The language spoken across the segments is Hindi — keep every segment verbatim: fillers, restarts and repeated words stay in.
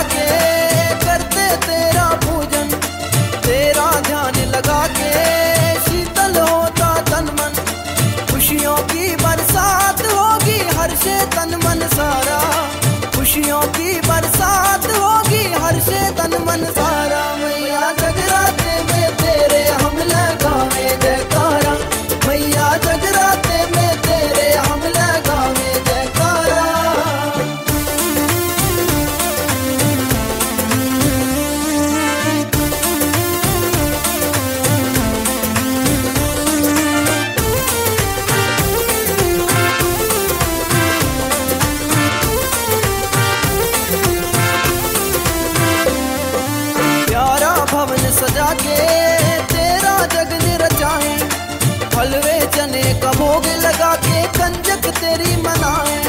के करते तेरा पूजन, तेरा ध्यान लगा के शीतल होता तन मन। खुशियों की बरसात होगी हर से तन मन सारा, खुशियों की बरसात होगी हर से तन मन सारा। मैया जगराते में तेरे हम लगावे जयकारा, मैया जगराते में तेरे हम लगावे जयकारा। प्यारा भवन सजा के तेरा जगन रचाए, हलवे चने का भोग लगा के कंजक तेरी मनाए।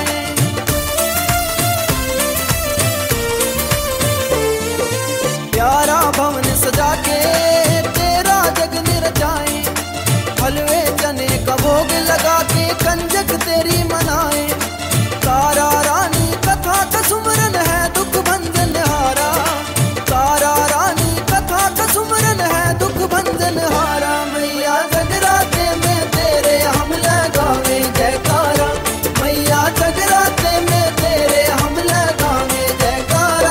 प्यारा भवन सजा के तेरा जगन रचाए, हलवे चने का भोग लगा के कंजक तेरी मनाए। तारा रानी कथा का सुमरन है दुख भंजन हारा, तारा रानी कथा का सुमरन है दुख भंजन हारा। मैया जगराते में तेरे हम लगावे जयकारा, मैया जगराते में तेरे हम लगावे जयकारा।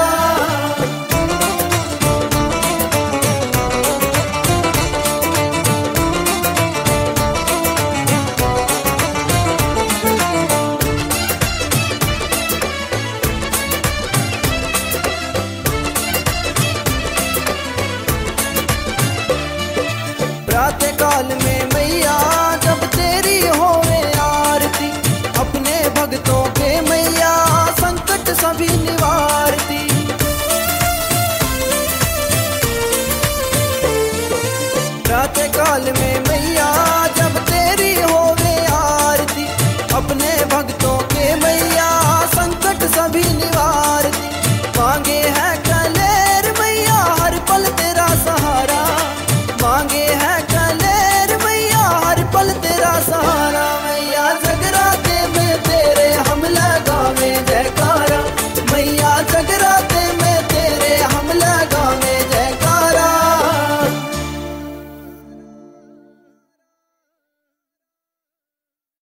प्रातः काल में मैया जब तेरी होवे आरती, अपने भक्तों के मैया संकट सभी निवार।